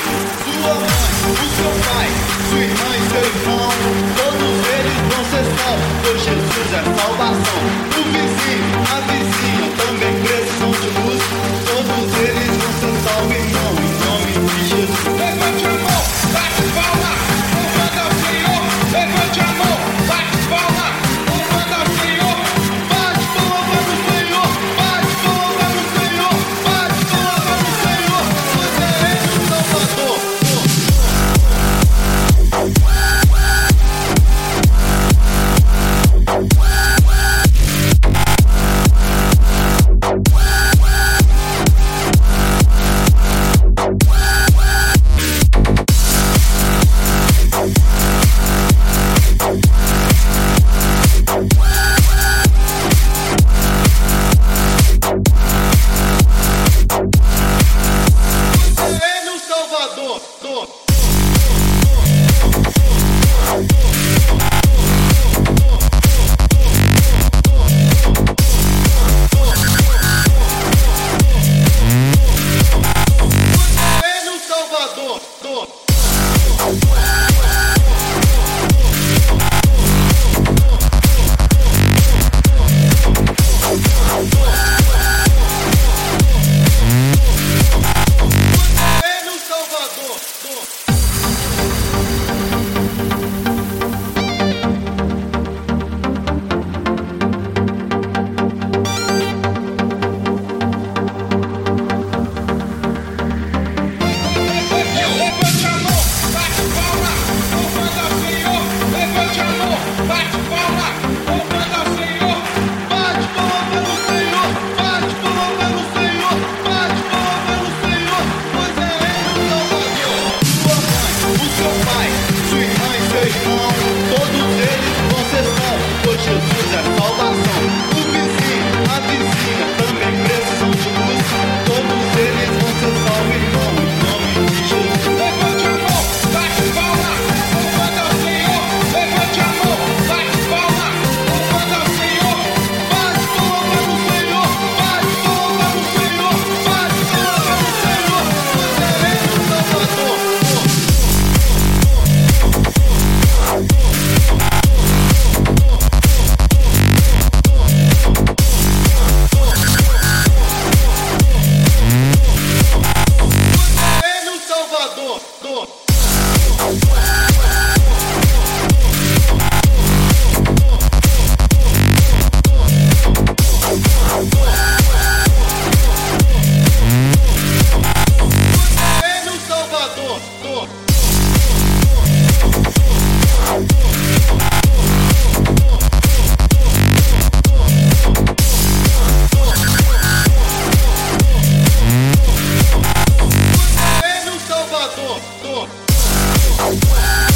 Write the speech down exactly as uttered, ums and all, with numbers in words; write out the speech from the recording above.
Sua mãe, o seu pai, sua irmã e seu irmão, todos eles vão ser salvos, pois Jesus é salvação. O vizinho, a vizinha, também precisam de luz, todos eles vão ser salvos, irmão, em nome de Jesus. Levante a mão, bate palma, louvando ao Senhor. Levante a mão, bate palma, louvando ao Senhor. Bate palma no Senhor, bate palma no Senhor, bate palma no Senhor, pois é Ele o Salvador. Ele o Salvador. Ele o Salvador. Ele o Salvador. Levante a mão, bate palma, louvando ao Senhor. Levante a mão, bate palma, louvando ao Senhor. Bate palma pelo Senhor, bate palma pelo Senhor, bate palma pelo Senhor, pois é Ele o Salvador. Sua mãe, o seu pai, sua irmã e seu irmão, todos eles vão ser salvos, pois Jesus é salvação. O vizinho, a vizinha, também precisam de luz, todos eles vão ser salvos, irmão, em nome de Jesus. Levante a mão, bate palma, louvando ao Senhor. Levante a mão, bate palma, louvando ao Senhor. Bate palma pelo Senhor, bate palma pelo Senhor, bate palma pelo Senhor, pois é Ele o Salvador. Ele o Salvador. Ele o Salvador. Ele o Salvador.